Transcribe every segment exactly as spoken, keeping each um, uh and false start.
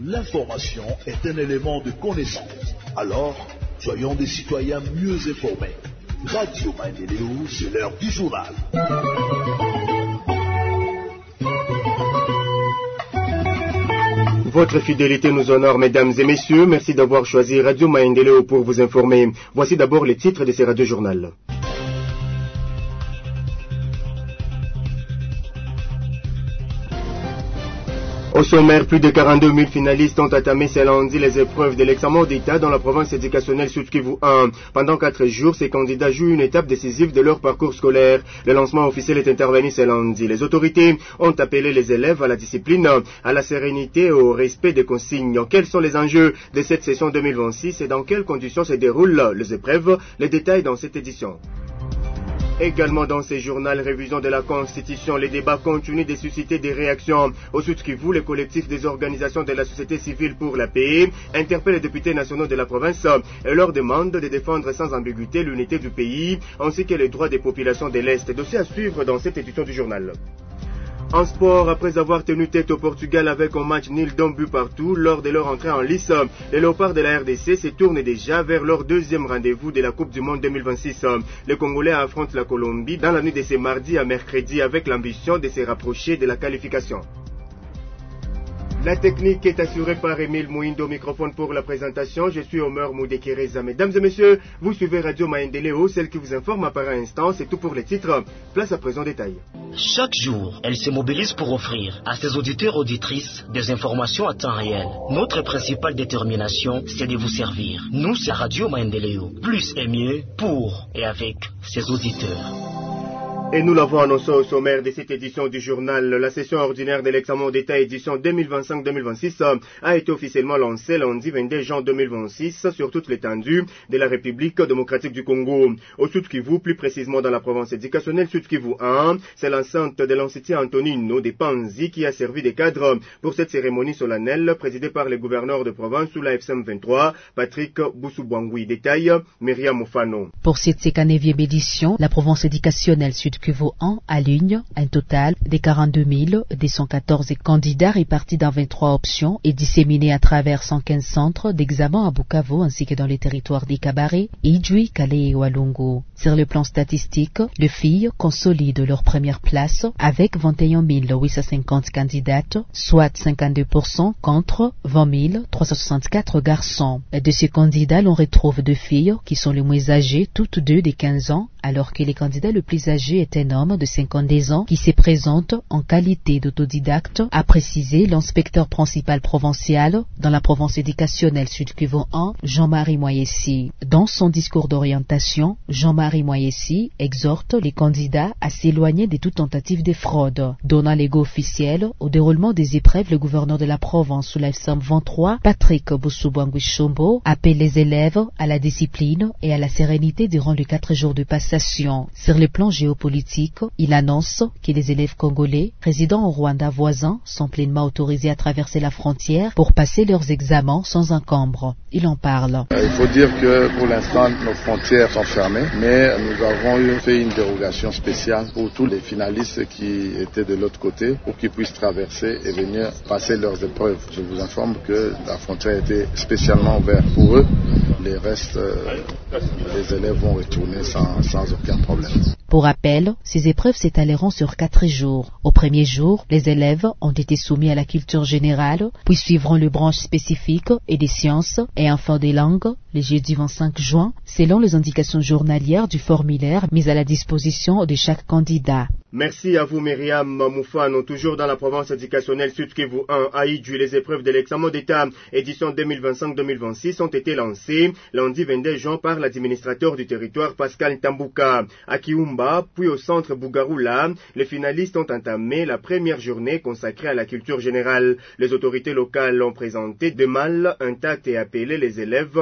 L'information est un élément de connaissance. Alors, soyons des citoyens mieux informés. Radio Maendeleo, c'est l'heure du journal. Votre fidélité nous honore, mesdames et messieurs. Merci d'avoir choisi Radio Maendeleo pour vous informer. Voici d'abord les titres de ces radiojournaux. Au sommaire, plus de quarante-deux mille finalistes ont entamé ce lundi les épreuves de l'examen d'État dans la province éducationnelle Sud-Kivu un. Pendant quatre jours, ces candidats jouent une étape décisive de leur parcours scolaire. Le lancement officiel est intervenu ce lundi. Les autorités ont appelé les élèves à la discipline, à la sérénité et au respect des consignes. Quels sont les enjeux de cette session deux mille vingt-six et dans quelles conditions se déroulent les épreuves? Les détails dans cette édition. Également dans ces journaux, révision de la Constitution, les débats continuent de susciter des réactions. Au Sud-Kivu, les collectifs des organisations de la société civile pour la paix interpellent les députés nationaux de la province et leur demandent de défendre sans ambiguïté l'unité du pays ainsi que les droits des populations de l'Est. Dossier à suivre dans cette édition du journal. En sport, après avoir tenu tête au Portugal avec un match nul d'un but partout lors de leur entrée en lice, les Léopards de la R D C se tournent déjà vers leur deuxième rendez-vous de la Coupe du Monde deux mille vingt-six. Les Congolais affrontent la Colombie dans la nuit de ce mardi à mercredi avec l'ambition de se rapprocher de la qualification. La technique est assurée par Émile Mouindo, microphone pour la présentation. Je suis Omer Moudekereza. Mesdames et messieurs, vous suivez Radio Maendeleo, celle qui vous informe par instant. C'est tout pour les titres. Place à présent détail. Chaque jour, elle se mobilise pour offrir à ses auditeurs et auditrices des informations à temps réel. Notre principale détermination, c'est de vous servir. Nous, c'est Radio Maendeleo. Plus et mieux pour et avec ses auditeurs. Et nous l'avons annoncé au sommaire de cette édition du journal. La session ordinaire de l'examen d'État édition deux mille vingt-cinq deux mille vingt-six a été officiellement lancée lundi vingt-deux janvier deux mille vingt-six sur toute l'étendue de la République démocratique du Congo. Au Sud-Kivu, plus précisément dans la province éducationnelle Sud-Kivu un, c'est l'enceinte de l'Institut Antonino de Panzi qui a servi de cadre pour cette cérémonie solennelle présidée par le gouverneur de province sous la F C M vingt-trois, Patrick Boussou-Bouangui. Détail, Myriam Moufano. Pour cette cinquante-neuvième édition, la province éducationnelle Sud-Kivu un aligne un total de quarante-deux mille deux cent quatorze candidats répartis dans vingt-trois options et disséminés à travers cent quinze centres d'examen à Bukavu ainsi que dans les territoires d'Ikabare, Idjui, Calais et Walungu. Sur le plan statistique, les filles consolident leur première place avec vingt et un mille huit cent cinquante candidates, soit cinquante-deux pour cent contre vingt mille trois cent soixante-quatre garçons. De ces candidats, l'on retrouve deux filles qui sont les moins âgées, toutes deux de quinze ans, alors que les candidats le plus âgé est un homme de cinquante-deux ans qui se présente en qualité d'autodidacte, a précisé l'inspecteur principal provincial dans la province éducationnelle Sud-Kivu un, Jean-Marie Moyessi. Dans son discours d'orientation, Jean-Marie Moyessi exhorte les candidats à s'éloigner de toute tentative de fraude. Donnant l'égo officiel au déroulement des épreuves, le gouverneur de la province sous la F C M vingt-trois, Patrick Boussou-Bouangui Chombo, appelle les élèves à la discipline et à la sérénité durant les quatre jours de passation. Sur le plan géopolitique, il annonce que les élèves congolais résidant au Rwanda voisin sont pleinement autorisés à traverser la frontière pour passer leurs examens sans encombre. Il en parle. Il faut dire que pour l'instant, nos frontières sont fermées, mais nous avons eu fait une dérogation spéciale pour tous les finalistes qui étaient de l'autre côté pour qu'ils puissent traverser et venir passer leurs épreuves. Je vous informe que la frontière était spécialement ouverte pour eux. Les restes, euh, les élèves vont retourner sans, sans aucun problème. Pour rappel, ces épreuves s'étaleront sur quatre jours. Au premier jour, les élèves ont été soumis à la culture générale, puis suivront les branches spécifiques et des sciences, et enfin des langues, le jeudi vingt-cinq juin, selon les indications journalières du formulaire mis à la disposition de chaque candidat. Merci à vous, Myriam Moufano. Toujours dans la province éducationnelle Sud-Kivu un, à Idjui, les épreuves de l'examen d'État édition deux mille vingt-cinq deux mille vingt-six ont été lancées lundi vingt-deux juin par l'administrateur du territoire Pascal Ntambuka. À Kiumba, puis au centre Bougaroula, les finalistes ont entamé la première journée consacrée à la culture générale. Les autorités locales ont présenté des malles intactes et appelé les élèves à la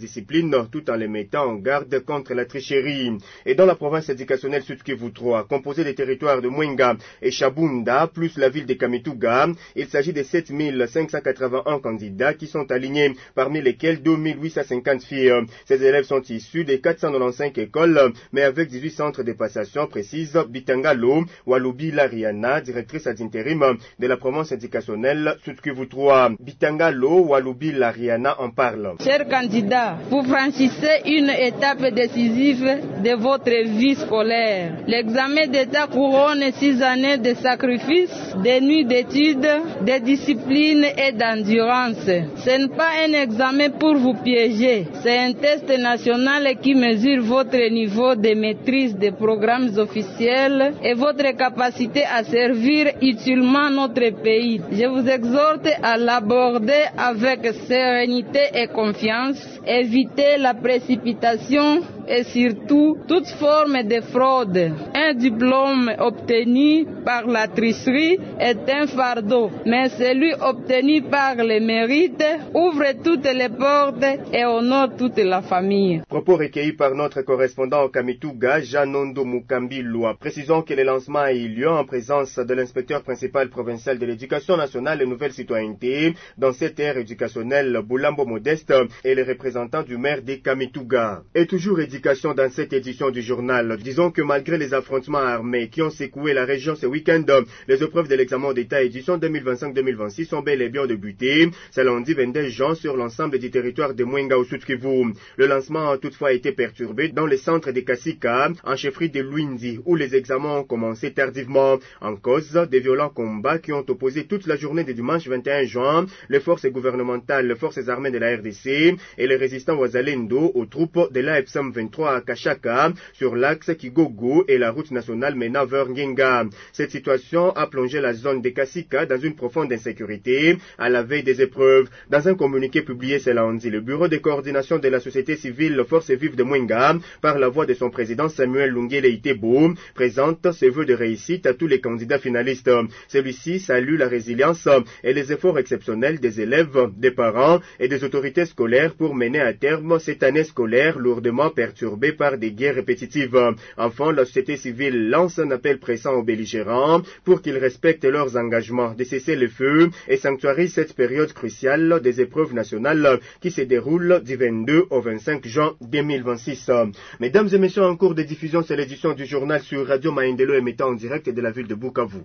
discipline tout en les mettant en garde contre la tricherie. Et dans la province éducationnelle Sud-Kivu trois, composée des territoires de Mwenga et Shabunda, plus la ville de Kamituga, il s'agit de sept mille cinq cent quatre-vingt-un candidats qui sont alignés, parmi lesquels deux mille huit cent cinquante filles. Ces élèves sont issus des quatre cent quatre-vingt-quinze écoles, mais avec dix-huit centres de passation, précise Bitangalo Walubi Lariana, directrice ad intérim de la province éducationnelle Sud-Kivu trois. Bitangalo Walubi Lariana en parle. Chers candidats, vous franchissez une étape décisive de votre vie scolaire. L'examen d'État couronne six années de sacrifices, de nuits d'études, de discipline et d'endurance. Ce n'est pas un examen pour vous piéger, c'est un test national qui mesure votre niveau de maîtrise des programmes officiels et votre capacité à servir utilement notre pays. Je vous exhorte à l'aborder avec sérénité et confiance, éviter la précipitation et surtout toute forme de fraude. Un diplôme obtenu par la tricherie est un fardeau, mais celui obtenu par le mérite ouvre toutes les portes et honore toute la famille. Propos recueillis par notre correspondant au Kamituga, Janondo Mukambilwa. Précisons que le lancement a eu lieu en présence de l'inspecteur principal provincial de l'éducation nationale et nouvelle citoyenneté dans cette ère éducationnelle Boulambo Modeste et les représentants du maire de Kamituga. Et toujours éducation dans cette édition du journal. Disons que malgré les affrontements armés qui ont secoué la région ce week-end, les épreuves de l'examen d'État édition deux mille vingt-cinq deux mille vingt-six sont bel et bien débuté, ce lundi vingt-deux juin sur l'ensemble du territoire de Mwenga au Sud-Kivu. Le lancement a toutefois été perturbé dans le centre de Kasika, en chefferie de Luindi, où les examens ont commencé tardivement, en cause des violents combats qui ont opposé toute la journée du dimanche vingt et un juin les forces gouvernementales, les forces armées de la R D C et les résistants Wazalendo aux troupes de l'A F M vingt-trois à Kachaka sur l'axe Kigogo et la route nationale menant vers Ngenga. Cette situation a plongé la zone de Kasika dans une profonde insécurité à la veille des épreuves. Dans un communiqué publié ce lundi, le bureau de coordination de la société civile Forces vives de Mwenga, par la voix de son président Samuel Lungele Itebo, présente ses vœux de réussite à tous les candidats finalistes. Celui-ci salue la résilience et les efforts exceptionnels des élèves, des parents et des autorités scolaires pour mener à terme cette année scolaire lourdement perturbée par des guerres répétitives. Enfin, la société civile lance un appel pressant aux belligérants pour qu'ils respectent leurs engagements de cesser le feu et sanctuarisent cette période cruciale des épreuves nationales qui se déroulent du vingt-deux au vingt-cinq juin deux mille vingt-six. Mesdames et messieurs, en cours de diffusion, c'est l'édition du journal sur Radio Maendeleo émettant en direct de la ville de Bukavu.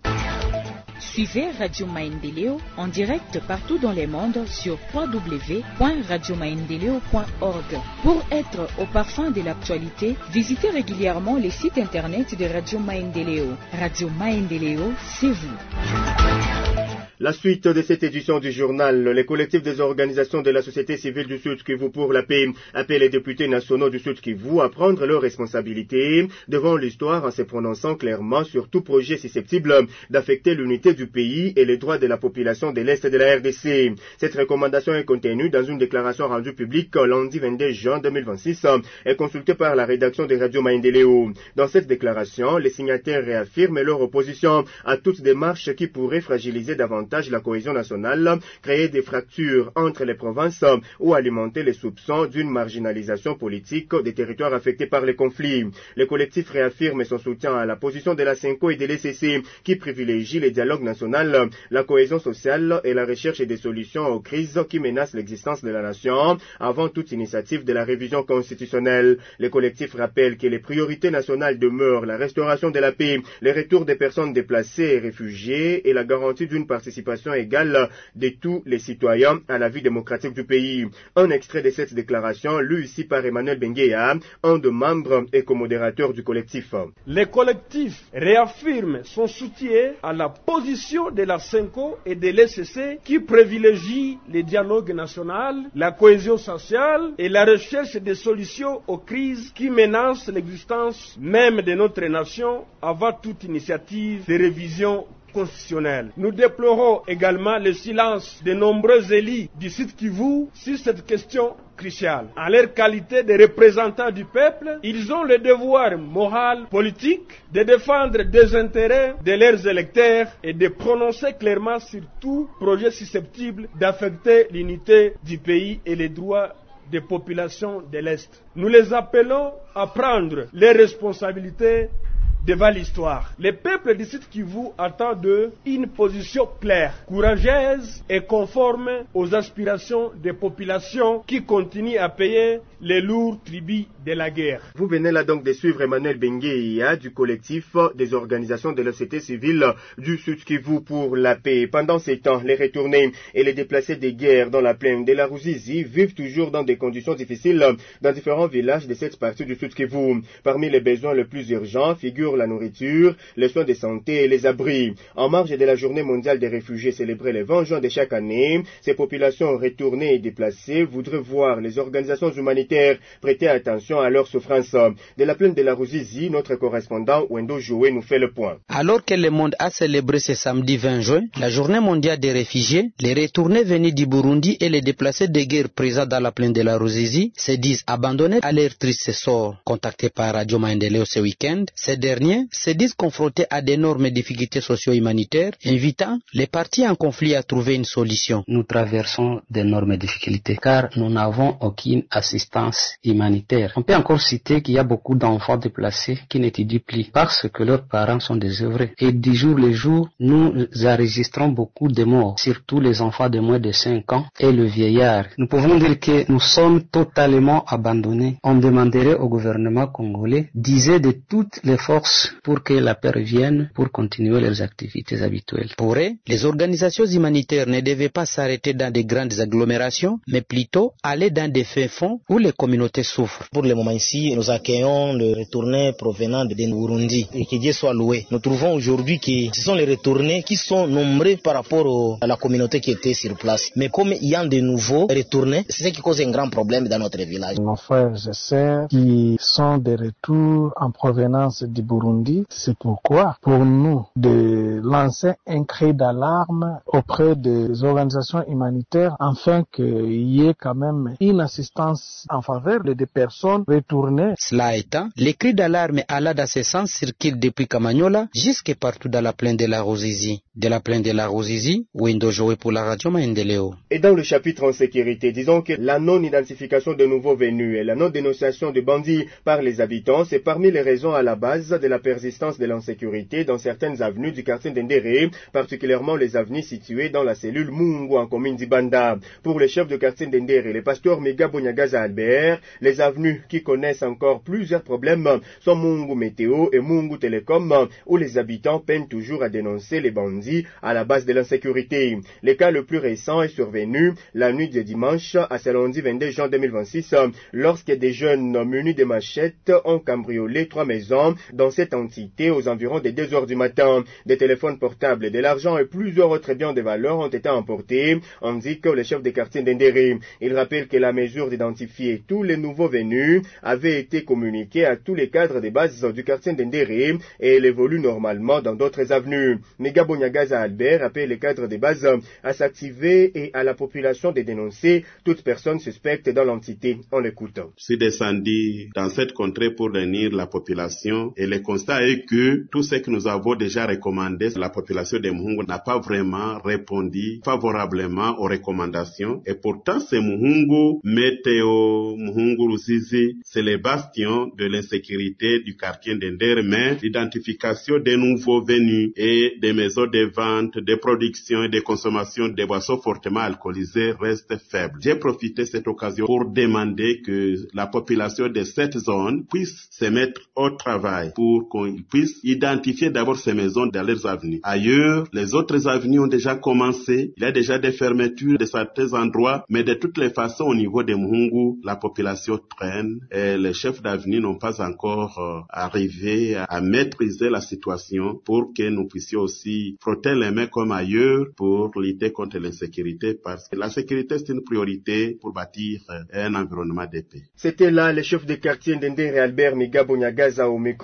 Suivez Radio Maendeleo en direct partout dans le monde sur w w w point radio maendeleo point org. Pour être au parfum de l'actualité, visitez régulièrement les sites internet de Radio Maendeleo. Radio Maendeleo, c'est vous. La suite de cette édition du journal, les collectifs des organisations de la société civile du Sud-Kivu pour la paix appellent les députés nationaux du Sud-Kivu à prendre leurs responsabilités devant l'histoire en se prononçant clairement sur tout projet susceptible d'affecter l'unité du pays et les droits de la population de l'Est de la R D C. Cette recommandation est contenue dans une déclaration rendue publique lundi vingt-deux juin deux mille vingt-six et consultée par la rédaction de Radio Maendeleo. Dans cette déclaration, les signataires réaffirment leur opposition à toute démarche qui pourrait fragiliser davantage la cohésion nationale, créer des fractures entre les provinces ou alimenter les soupçons d'une marginalisation politique des territoires affectés par les conflits. Le collectif réaffirme son soutien à la position de la Senko et de l'E C C qui privilégie le dialogue national, la cohésion sociale et la recherche des solutions aux crises qui menacent l'existence de la nation avant toute initiative de la révision constitutionnelle. Le collectif rappelle que les priorités nationales demeurent la restauration de la paix, le retour des personnes déplacées et réfugiées et la garantie d'une participation égale de tous les citoyens à la vie démocratique du pays. Un extrait de cette déclaration, lu ici par Emmanuel Bengueya, un des membres et co-modérateur du collectif. Le collectif réaffirme son soutien à la position de la Senko et de l'E C C qui privilégie le dialogue national, la cohésion sociale et la recherche des solutions aux crises qui menacent l'existence même de notre nation avant toute initiative de révision constitutionnelle. Nous déplorons également le silence de nombreux élus du Sud-Kivu sur cette question cruciale. En leur qualité de représentants du peuple, ils ont le devoir moral, politique, de défendre des intérêts de leurs électeurs et de prononcer clairement sur tout projet susceptible d'affecter l'unité du pays et les droits des populations de l'Est. Nous les appelons à prendre les responsabilités devant l'histoire. Les peuples du Sud Kivu attendent d'eux une position claire, courageuse et conforme aux aspirations des populations qui continuent à payer les lourds tribus de la guerre. Vous venez là donc de suivre Emmanuel Bengueia du collectif des organisations de la société civile du Sud Kivu pour la paix. Pendant ces temps, les retournés et les déplacés de guerre dans la plaine de la Ruzizi vivent toujours dans des conditions difficiles dans différents villages de cette partie du Sud Kivu. Parmi les besoins les plus urgents figurent la nourriture, les soins de santé et les abris. En marge de la journée mondiale des réfugiés célébrée le vingt juin de chaque année, ces populations retournées et déplacées voudraient voir les organisations humanitaires prêter attention à leurs souffrances. De la plaine de la Ruzizi, notre correspondant Wendo Joué nous fait le point. Alors que le monde a célébré ce samedi vingt juin, la journée mondiale des réfugiés, les retournés venus du Burundi et les déplacés de guerre présents dans la plaine de la Ruzizi se disent abandonnés à leur triste sort. Contactés par Radio Maendeleo ce week-end, ces derniers se disent confrontés à d'énormes difficultés socio-humanitaires, invitant les parties en conflit à trouver une solution. Nous traversons d'énormes difficultés car nous n'avons aucune assistance humanitaire. On peut encore citer qu'il y a beaucoup d'enfants déplacés qui n'étudient plus parce que leurs parents sont désœuvrés. Et du jour le jour, nous enregistrons beaucoup de morts, surtout les enfants de moins de cinq ans et le vieillard. Nous pouvons dire que nous sommes totalement abandonnés. On demanderait au gouvernement congolais d'user de toutes les forces pour que la paix revienne, pour continuer leurs activités habituelles. Pour eux, les organisations humanitaires ne devaient pas s'arrêter dans de grandes agglomérations, mais plutôt aller dans des fins fonds où les communautés souffrent. Pour le moment ici, nous accueillons le retourné provenant de Burundi et que Dieu soit loué. Nous trouvons aujourd'hui que ce sont les retournés qui sont nombreux par rapport au, à la communauté qui était sur place. Mais comme il y a de nouveaux retournés, c'est ce qui cause un grand problème dans notre village. Nos frères et sœurs qui sont de retour en provenance du Burundi, c'est pourquoi pour nous de lancer un cri d'alarme auprès des organisations humanitaires afin qu'il y ait quand même une assistance en faveur des personnes retournées. Cela étant, les cris d'alarme allant dans ce sens circulent depuis Kamanyola jusque partout dans la plaine de la Ruzizi. De la plaine de la Ruzizi, Wendo Joué pour la Radio Maendeleo. Et dans le chapitre en sécurité, disons que la non-identification de nouveaux venus et la non-dénonciation de bandits par les habitants, c'est parmi les raisons à la base de la persistance de l'insécurité dans certaines avenues du quartier d'Endéré, particulièrement les avenues situées dans la cellule Mungu en commune d'Ibanda. Pour le chef de quartier d'Endéré, le pasteur Megabo Nyagaza Albert, les avenues qui connaissent encore plusieurs problèmes sont Mungu Météo et Mungu Télécom, où les habitants peinent toujours à dénoncer les bandits à la base de l'insécurité. Le cas le plus récent est survenu la nuit de dimanche à ce lundi vingt-deux juin deux mille vingt-six, lorsque des jeunes munis de machettes ont cambriolé trois maisons dans cette entité aux environs des deux heures du matin. Des téléphones portables, de l'argent et plusieurs autres biens de valeur ont été emportés, indique le chef de quartier d'Endéré. Il rappelle que la mesure d'identifier tous les nouveaux venus avait été communiquée à tous les cadres de base du quartier d'Endéré et elle évolue normalement dans d'autres avenues. Megabo Nyagaza Albert appelle les cadres de base à s'activer et à la population de dénoncer toute personne suspecte dans l'entité. On l'écoute. Je suis descendu dans cette contrée pour réunir la population et le constat est que tout ce que nous avons déjà recommandé, la population de Muhungu n'a pas vraiment répondu favorablement aux recommandations et pourtant c'est Muhungu, Météo, Muhungu Ruzizi, c'est les bastions de l'insécurité du quartier d'Endéré, mais l'identification des nouveaux venus et des maisons de vente, de production et de consommation de boissons fortement alcoolisées reste faible. J'ai profité de cette occasion pour demander que la population de cette zone puisse se mettre au travail pour qu'on puisse identifier d'abord ces maisons dans leurs avenues. Ailleurs, les autres avenues ont déjà commencé. Il y a déjà des fermetures de certains endroits, mais de toutes les façons, au niveau de Muhungu, la population traîne et les chefs d'avenue n'ont pas encore euh, arrivé à, à maîtriser la situation pour que nous puissions aussi frotter les mains comme ailleurs pour lutter contre l'insécurité parce que la sécurité c'est une priorité pour bâtir un environnement de paix. C'était là le chef de quartier d'Endéré Albert Megabo Nyagaza au micro de Radio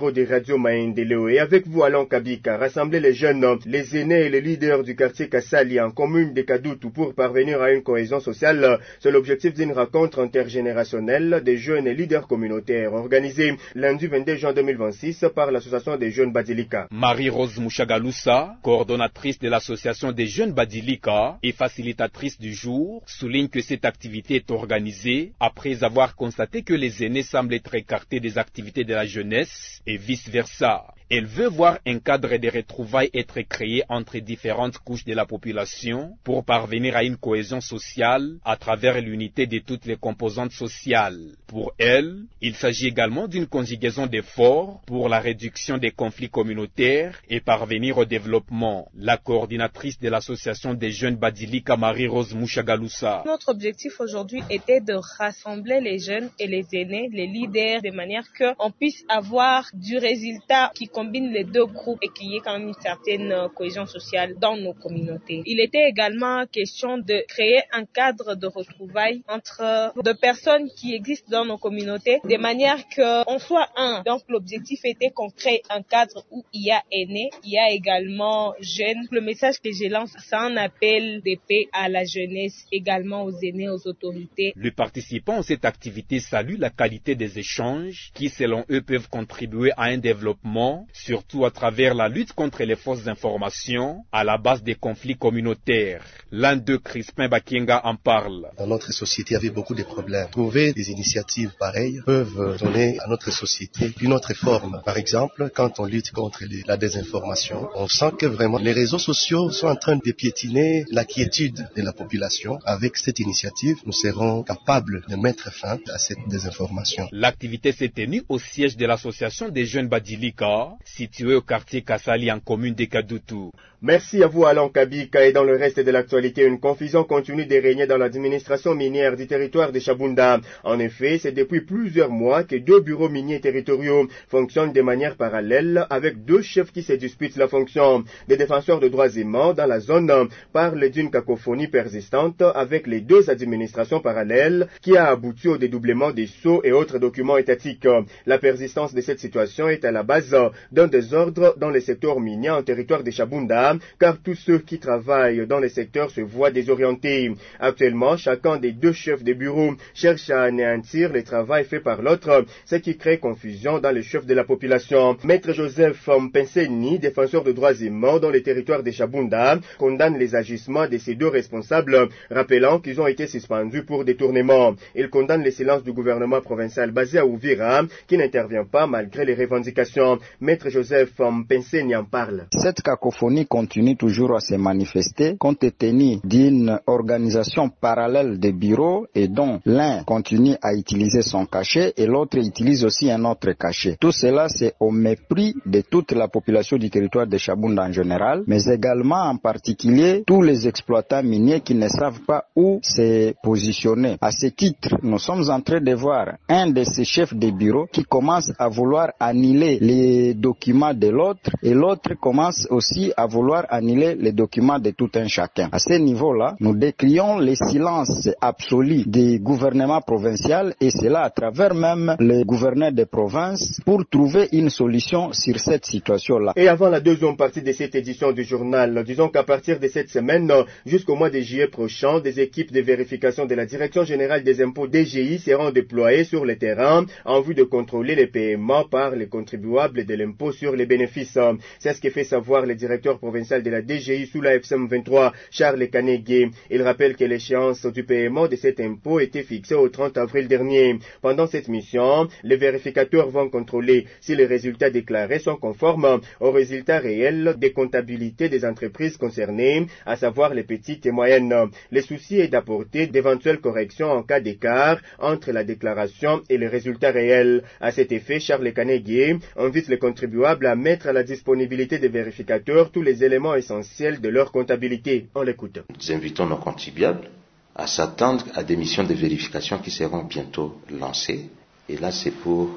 Radio Maendeleo. Et avec vous, Alain Kabika, rassembler les jeunes, les aînés et les leaders du quartier Kassali en commune de Kadutu pour parvenir à une cohésion sociale. C'est l'objectif d'une rencontre intergénérationnelle des jeunes et leaders communautaires organisée lundi vingt-deux juin deux mille vingt-six par l'association des jeunes Badilika. Marie-Rose Mouchagaloussa, coordonnatrice de l'association des jeunes Badilika et facilitatrice du jour, souligne que cette activité est organisée après avoir constaté que les aînés semblent être écartés des activités de la jeunesse et vice-versa. Elle veut voir un cadre de retrouvailles être créé entre différentes couches de la population pour parvenir à une cohésion sociale à travers l'unité de toutes les composantes sociales. Pour elle, il s'agit également d'une conjugaison d'efforts pour la réduction des conflits communautaires et parvenir au développement. La coordinatrice de l'association des jeunes Badilika, Marie-Rose Mouchagaloussa. Notre objectif aujourd'hui était de rassembler les jeunes et les aînés, les leaders, de manière qu'on puisse avoir du résultat qui combine les deux groupes et qu'il y ait quand même une certaine cohésion sociale dans nos communautés. Il était également question de créer un cadre de retrouvailles entre deux personnes qui existent dans nos communautés, de manière qu'on soit un. Donc l'objectif était qu'on crée un cadre où il y a aînés, il y a également jeunes. Le message que je lance, c'est un appel de paix à la jeunesse, également aux aînés, aux autorités. Les participants à cette activité saluent la qualité des échanges qui, selon eux, peuvent contribuer à un développement, surtout à travers la lutte contre les fausses informations à la base des conflits communautaires. L'un d'eux, Crispin Bakienga, en parle. Dans notre société, il y avait beaucoup de problèmes. Trouver des initiatives pareilles peuvent donner à notre société une autre forme. Par exemple, quand on lutte contre la désinformation, on sent que vraiment les réseaux sociaux sont en train de piétiner la quiétude de la population. Avec cette initiative, nous serons capables de mettre fin à cette désinformation. L'activité s'est tenue au siège de l'association des jeunes Badilika, situé au quartier Kassali en commune de Kadutu. Merci à vous, Alain Kabika. Et dans le reste de l'actualité, une confusion continue de régner dans l'administration minière du territoire de Chabunda. En effet, c'est depuis plusieurs mois que deux bureaux miniers territoriaux fonctionnent de manière parallèle avec deux chefs qui se disputent la fonction. Des défenseurs de droits humains dans la zone parlent d'une cacophonie persistante avec les deux administrations parallèles qui a abouti au dédoublement des sceaux et autres documents étatiques. La persistance de cette situation est à la base d'un désordre dans les secteurs miniers en territoire de Chabunda, car tous ceux qui travaillent dans les secteurs se voient désorientés. Actuellement, chacun des deux chefs de bureau cherche à anéantir le travail fait par l'autre, ce qui crée confusion dans les chefs de la population. Maître Joseph Mpenseni, défenseur de droits humains dans les territoires de Chabunda, condamne les agissements de ces deux responsables, rappelant qu'ils ont été suspendus pour détournement. Il condamne le silence du gouvernement provincial basé à Uvira, qui n'intervient pas malgré les revendications. Maître Joseph Mpenseni en parle. Cette cacophonie continue toujours à se manifester compte tenu d'une organisation parallèle de bureaux et dont l'un continue à utiliser son cachet et l'autre utilise aussi un autre cachet. Tout cela, c'est au mépris de toute la population du territoire de Chabunda en général, mais également en particulier tous les exploitants miniers qui ne savent pas où se positionner. À ce titre, nous sommes en train de voir un de ces chefs de bureau qui commence à vouloir annuler les documents de l'autre et l'autre commence aussi à vouloir annuler les documents de tout un chacun. À ce niveau-là, nous décrions le silence absolu du gouvernement provincial et cela à travers même les gouverneurs des provinces pour trouver une solution sur cette situation-là. Et avant la deuxième partie de cette édition du journal, disons qu'à partir de cette semaine jusqu'au mois de juillet prochain, des équipes de vérification de la Direction générale des impôts D G I seront déployées sur le terrain en vue de contrôler les paiements par les contribuables de l'impôt sur les bénéfices. C'est ce que fait savoir le directeur provincial de la D G I sous la F C M vingt-trois, Charles Kanegé. Il rappelle que l'échéance du paiement de cet impôt était fixée au trente avril dernier. Pendant cette mission, les vérificateurs vont contrôler si les résultats déclarés sont conformes aux résultats réels des comptabilités des entreprises concernées, à savoir les petites et moyennes. Le souci est d'apporter d'éventuelles corrections en cas d'écart entre la déclaration et les résultats réels. À cet effet, Charles Kanegé invite les contribuables à mettre à la disponibilité des vérificateurs tous les éléments essentiels de leur comptabilité. On l'écoute. Nous invitons nos contribuables à s'attendre à des missions de vérification qui seront bientôt lancées. Et là, c'est pour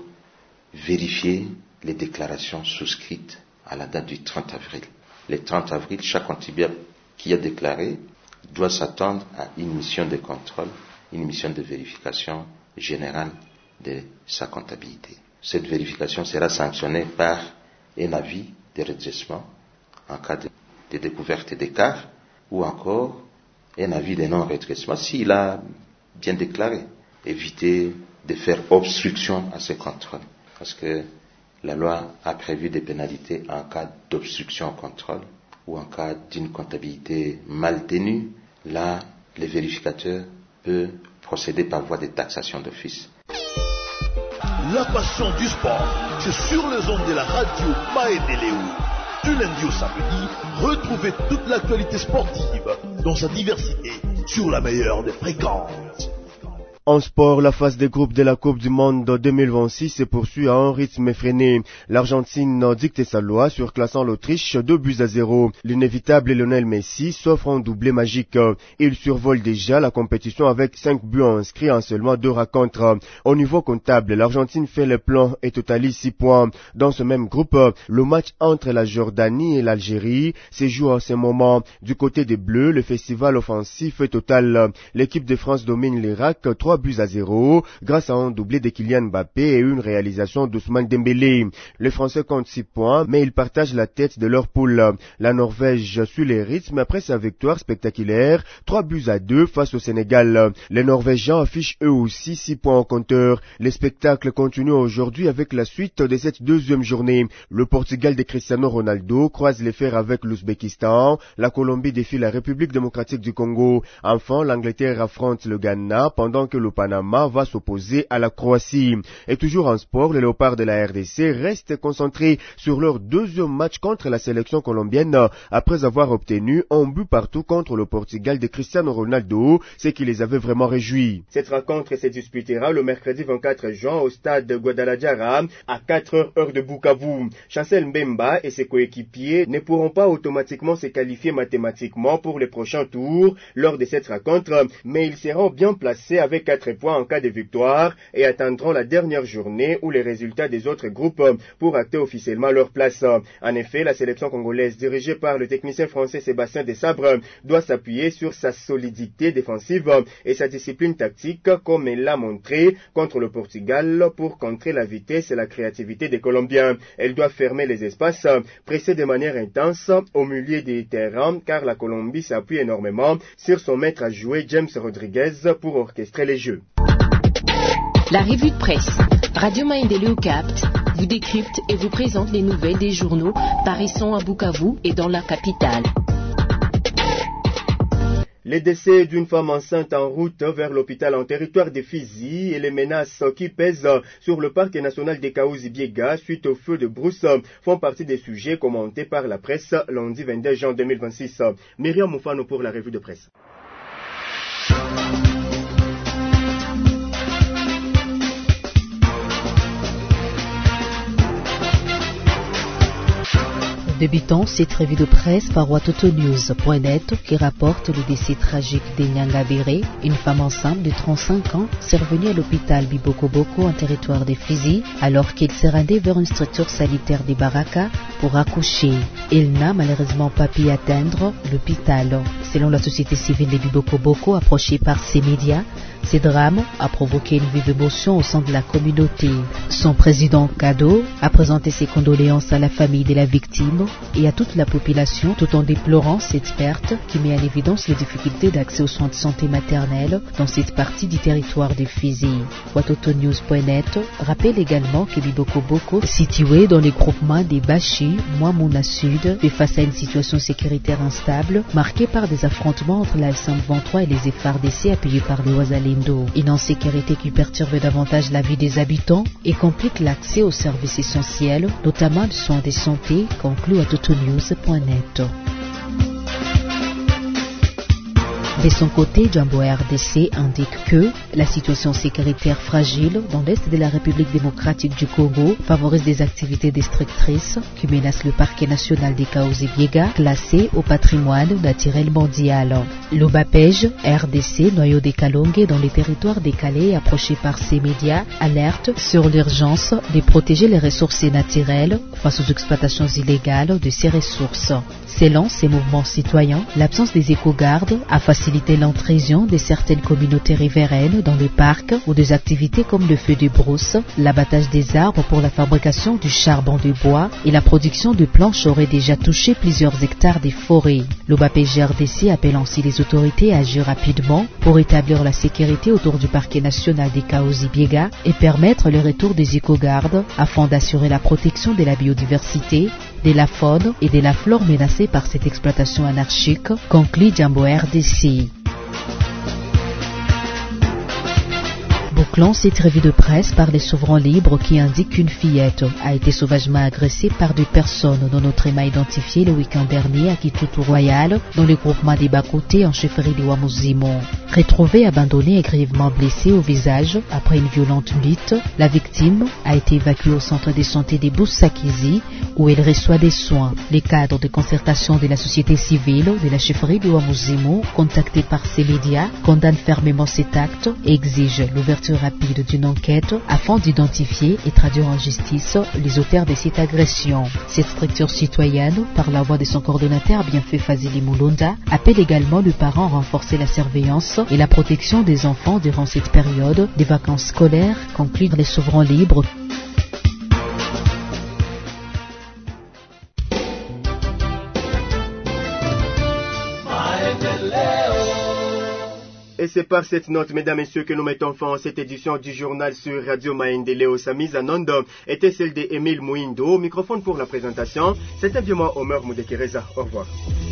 vérifier les déclarations souscrites à la date du trente avril. Le trente avril, chaque contribuable qui a déclaré doit s'attendre à une mission de contrôle, une mission de vérification générale de sa comptabilité. Cette vérification sera sanctionnée par un avis de redressement en cas de, de découverte d'écart, ou encore un avis de non-redressement s'il a bien déclaré. Éviter de faire obstruction à ce contrôle, parce que la loi a prévu des pénalités en cas d'obstruction au contrôle ou en cas d'une comptabilité mal tenue. Là, le vérificateur peut procéder par voie de taxation d'office. La passion du sport, c'est sur les ondes de la radio Maendeleo. Du lundi au samedi, retrouvez toute l'actualité sportive dans sa diversité sur la meilleure des fréquences. En sport, la phase des groupes de la Coupe du Monde deux mille vingt-six se poursuit à un rythme effréné. L'Argentine dicte sa loi, surclassant l'Autriche deux buts à zéro. L'inévitable Lionel Messi s'offre un doublé magique. Il survole déjà la compétition avec cinq buts inscrits en seulement deux rencontres. Au niveau comptable, l'Argentine fait le plan et totalise six points. Dans ce même groupe, le match entre la Jordanie et l'Algérie se joue en ce moment. Du côté des Bleus, le festival offensif est total. L'équipe de France domine l'Irak trois buts à zéro grâce à un doublé de Kylian Mbappé et une réalisation d'Ousmane Dembélé. Les Français comptent six points, mais ils partagent la tête de leur poule. La Norvège suit les rythmes après sa victoire spectaculaire, trois buts à deux face au Sénégal. Les Norvégiens affichent eux aussi six points au compteur. Les spectacles continuent aujourd'hui avec la suite de cette deuxième journée. Le Portugal de Cristiano Ronaldo croise les fers avec l'Ouzbékistan. La Colombie défie la République démocratique du Congo. Enfin, l'Angleterre affronte le Ghana pendant que le Panama va s'opposer à la Croatie. Et toujours en sport, les Léopards de la R D C restent concentrés sur leur deuxième match contre la sélection colombienne après avoir obtenu un but partout contre le Portugal de Cristiano Ronaldo, ce qui les avait vraiment réjouis. Cette rencontre se disputera le mercredi vingt-quatre juin au stade de Guadalajara à quatre heures heure de Bukavu. Chancel Mbemba et ses coéquipiers ne pourront pas automatiquement se qualifier mathématiquement pour les prochains tours lors de cette rencontre, mais ils seront bien placés avec quatre points en cas de victoire et attendront la dernière journée ou les résultats des autres groupes pour acter officiellement leur place. En effet, la sélection congolaise dirigée par le technicien français Sébastien Desabre doit s'appuyer sur sa solidité défensive et sa discipline tactique comme elle l'a montré contre le Portugal pour contrer la vitesse et la créativité des Colombiens. Elle doit fermer les espaces, presser de manière intense au milieu des terrains car la Colombie s'appuie énormément sur son maître à jouer James Rodriguez pour orchestrer les jeux. La revue de presse Radio Maendeleo capte, vous décrypte et vous présente les nouvelles des journaux paraissant à Bukavu et dans la capitale. Les décès d'une femme enceinte en route vers l'hôpital en territoire de Fizi et les menaces qui pèsent sur le parc national des Kaouzi-Biega suite au feu de brousse font partie des sujets commentés par la presse lundi vingt-deux juin deux mille vingt-six. Myriam Moufano pour la revue de presse. Débutons cette revue de presse par watotonews point net qui rapporte le décès tragique d'Enyanga Béré, une femme enceinte de trente-cinq ans, survenue à l'hôpital Biboko-Boko en territoire de Fizi, alors qu'elle se rendait vers une structure sanitaire des Baraka pour accoucher. Elle n'a malheureusement pas pu atteindre l'hôpital. Selon la société civile de Biboko-Boko approchée par ces médias, ce drame a provoqué une vive émotion au sein de la communauté. Son président Kado a présenté ses condoléances à la famille de la victime et à toute la population tout en déplorant cette perte qui met en évidence les difficultés d'accès aux soins de santé maternelle dans cette partie du territoire de Fizi. watotonews point net rappelle également que Biboko-Boko, situé dans les groupements des Bashi, Mouamouna Sud, fait face à une situation sécuritaire instable marquée par des affrontements entre la F vingt-trois et les F A R D C appuyés par les Ouazalendo. Une insécurité qui perturbe davantage la vie des habitants et complique l'accès aux services essentiels, notamment les soins de santé, conclut watotonews point net. De son côté, Jambo R D C indique que la situation sécuritaire fragile dans l'est de la République démocratique du Congo favorise des activités destructrices qui menacent le parc national des Kaouzi-Biega, classé au patrimoine naturel mondial. L'Obapej, R D C, noyau des Kalongue dans les territoires décalés approchés par ces médias, alerte sur l'urgence de protéger les ressources naturelles face aux exploitations illégales de ces ressources. Selon ces mouvements citoyens, l'absence des éco-gardes a facilité l'intrusion de certaines communautés riveraines dans le parc ou des activités comme le feu de brousse, l'abattage des arbres pour la fabrication du charbon de bois et la production de planches auraient déjà touché plusieurs hectares des forêts. L'Obapej R D C appelle ainsi les autorités à agir rapidement pour établir la sécurité autour du parquet national des Kaozi-Biega et permettre le retour des éco-gardes afin d'assurer la protection de la biodiversité, de la faune et de la flore menacées par cette exploitation anarchique, conclut Jambo R D C. Bouclons cette revue de presse par les souverains libres qui indiquent qu'une fillette a été sauvagement agressée par deux personnes non autrement identifiées le week-end dernier à Kitutu Royal, dans le groupement des Bakoté en chefferie de Wamuzimo. Retrouvée abandonnée et grièvement blessée au visage après une violente lutte, la victime a été évacuée au centre de santé de Boussakizi où elle reçoit des soins. Les cadres de concertation de la société civile de la chefferie de Wamuzimo, contactés par ces médias, condamnent fermement cet acte et exigent l'ouverture rapide d'une enquête afin d'identifier et traduire en justice les auteurs de cette agression. Cette structure citoyenne, par la voix de son coordonnateur Bienfait Fazili Mulunda, appelle également le parent à renforcer la surveillance et la protection des enfants durant cette période des vacances scolaires, conclut les souverains libres. Et c'est par cette note, mesdames et messieurs, que nous mettons fin à cette édition du journal sur Radio Maendeleo. Sa mise en onde était celle d'Emile Mouindo. Au microphone pour la présentation, c'était bien moi, Omer Moudekereza. Au revoir.